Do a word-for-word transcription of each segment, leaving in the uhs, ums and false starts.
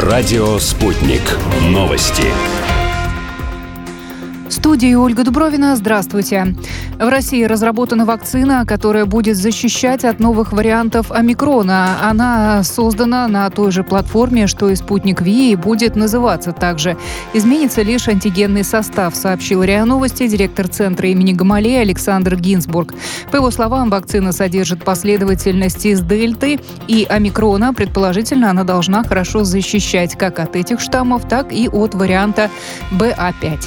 Радио «Спутник». Новости. В студии Ольга Дубровина. Здравствуйте. В России разработана вакцина, которая будет защищать от новых вариантов омикрона. Она создана на той же платформе, что и «Спутник Ви», и будет называться также. Изменится лишь антигенный состав, сообщил РИА Новости директор Центра имени Гамалеи Александр Гинзбург. По его словам, вакцина содержит последовательность из дельты и омикрона. Предположительно, она должна хорошо защищать как от этих штаммов, так и от варианта бэ а пять.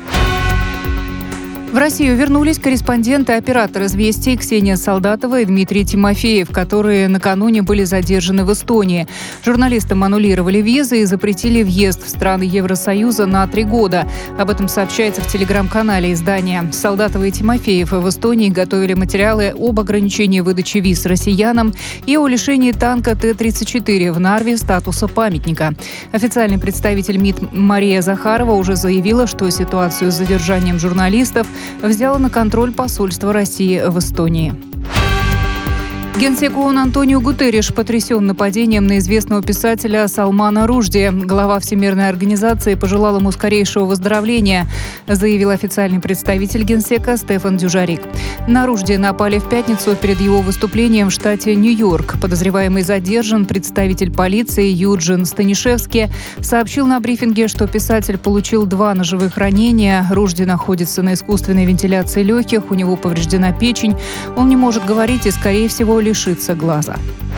В Россию вернулись корреспонденты и оператор «Известий» Ксения Солдатова и Дмитрий Тимофеев, которые накануне были задержаны в Эстонии. Журналистам аннулировали визы и запретили въезд в страны Евросоюза на три года. Об этом сообщается в телеграм-канале издания. Солдатова и Тимофеев в Эстонии готовили материалы об ограничении выдачи виз россиянам и о лишении танка Т тридцать четыре в Нарве статуса памятника. Официальный представитель МИД Мария Захарова уже заявила, что ситуацию с задержанием журналистов взяло на контроль посольство России в Эстонии. Генсек ООН Антонио Гутерриш потрясен нападением на известного писателя Салмана Ружди. Глава Всемирной организации пожелал ему скорейшего выздоровления, заявил официальный представитель Генсека Стефан Дюжарик. На Ружди напали в пятницу перед его выступлением в штате Нью-Йорк. Подозреваемый задержан. Представитель полиции Юджин Станишевский сообщил на брифинге, что писатель получил два ножевых ранения. Ружди находится на искусственной вентиляции легких, у него повреждена печень, он не может говорить и, скорее всего, лишиться глаза.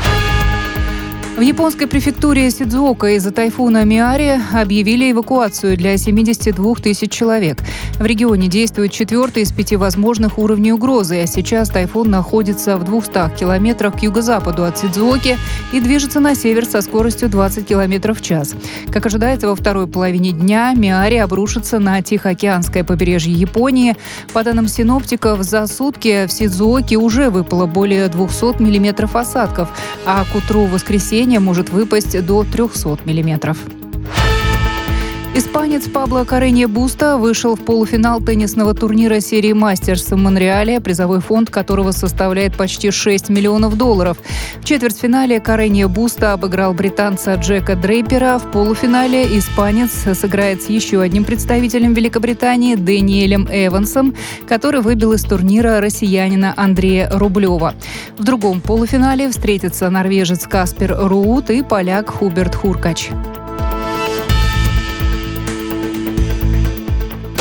В японской префектуре Сидзуока из-за тайфуна Миари объявили эвакуацию для семидесяти двух тысяч человек. В регионе действует четвертый из пяти возможных уровней угрозы, а сейчас тайфун находится в двухстах километрах к юго-западу от Сидзуоки и движется на север со скоростью двадцать километров в час. Как ожидается, во второй половине дня Миари обрушится на Тихоокеанское побережье Японии. По данным синоптиков, за сутки в Сидзуоке уже выпало более двухсот миллиметров осадков, а к утру воскресенья может выпасть до трехсот миллиметров. Испанец Пабло Карренье Буста вышел в полуфинал теннисного турнира серии «Мастерс» в Монреале, призовой фонд которого составляет почти шесть миллионов долларов. В четвертьфинале Карренье Буста обыграл британца Джека Дрейпера. В полуфинале испанец сыграет с еще одним представителем Великобритании Дэниелем Эвансом, который выбил из турнира россиянина Андрея Рублева. В другом полуфинале встретятся норвежец Каспер Руут и поляк Хуберт Хуркач.